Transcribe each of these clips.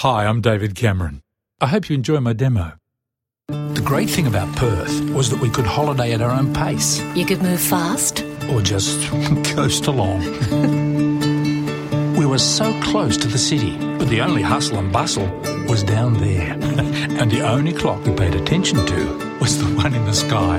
Hi, I'm David Cameron. I hope you enjoy my demo. The great thing about Perth was that we could holiday at our own pace. You could move fast. Or just coast along. We were so close to the city, but the only hustle and bustle was down there. And the only clock we paid attention to was the one in the sky.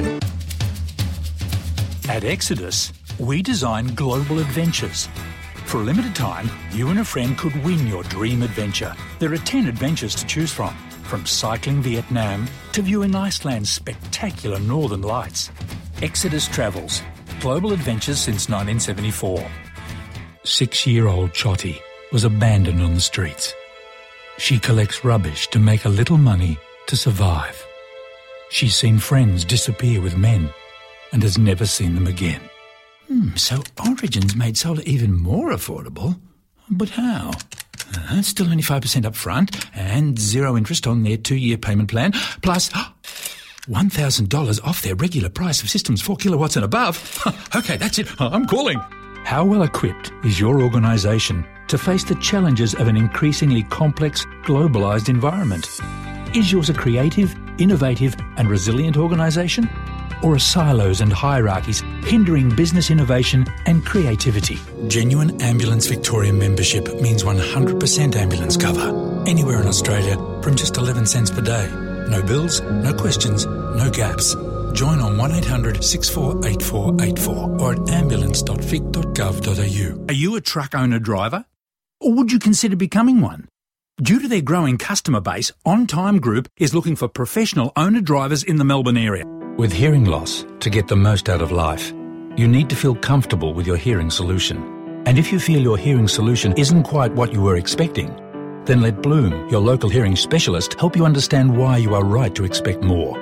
At Exodus, we designed global adventures. For a limited time, you and a friend could win your dream adventure. There are 10 adventures to choose from cycling Vietnam to viewing Iceland's spectacular northern lights. Exodus Travels, global adventures since 1974. 6-year-old Chotty was abandoned on the streets. She collects rubbish to make a little money to survive. She's seen friends disappear with men and has never seen them again. So Origin's made solar even more affordable. But how? Still only 5% up front and 0 interest on their 2-year payment plan, plus $1,000 off their regular price of systems 4 kilowatts and above. Okay, that's it. I'm calling. How well equipped is your organisation to face the challenges of an increasingly complex, globalised environment? Is yours a creative, innovative and resilient organisation? Or are silos and hierarchies hindering business innovation and creativity? Genuine Ambulance Victoria membership means 100% ambulance cover. Anywhere in Australia from just 11 cents per day. No bills, no questions, no gaps. Join on 1800 648484 or at ambulance.vic.gov.au. Are you a truck owner-driver? Or would you consider becoming one? Due to their growing customer base, On Time Group is looking for professional owner-drivers in the Melbourne area. With hearing loss, to get the most out of life, you need to feel comfortable with your hearing solution. And if you feel your hearing solution isn't quite what you were expecting, then let Bloom, your local hearing specialist, help you understand why you are right to expect more.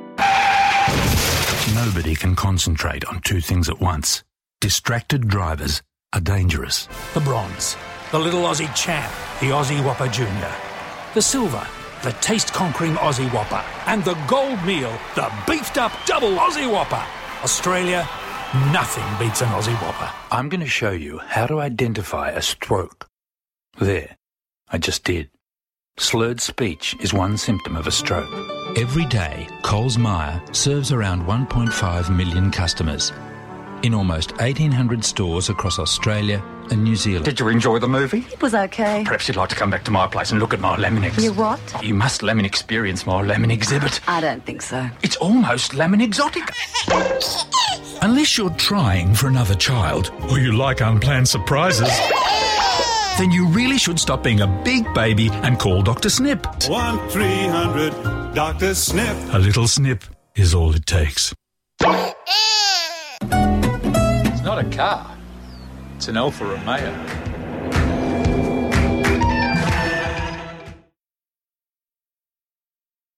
Nobody can concentrate on 2 things at once. Distracted drivers are dangerous. The bronze, the little Aussie champ, the Aussie Whopper Junior. The silver, the taste-conquering Aussie Whopper. And the gold meal, the beefed-up double Aussie Whopper. Australia, nothing beats an Aussie Whopper. I'm going to show you how to identify a stroke. There, I just did. Slurred speech is one symptom of a stroke. Every day, Coles Myer serves around 1.5 million customers in almost 1,800 stores across Australia and New Zealand. Did you enjoy the movie? It was okay. Perhaps you'd like to come back to my place and look at my Lemon You what? You must lemon experience my lemon exhibit. I don't think so. It's almost lemon exotic. Unless you're trying for another child or you like unplanned surprises, then you really should stop being a big baby and call Dr. Snip. 1-300 Dr. Snip. A little snip is all it takes. It's not a car. It's an Alfa Romeo.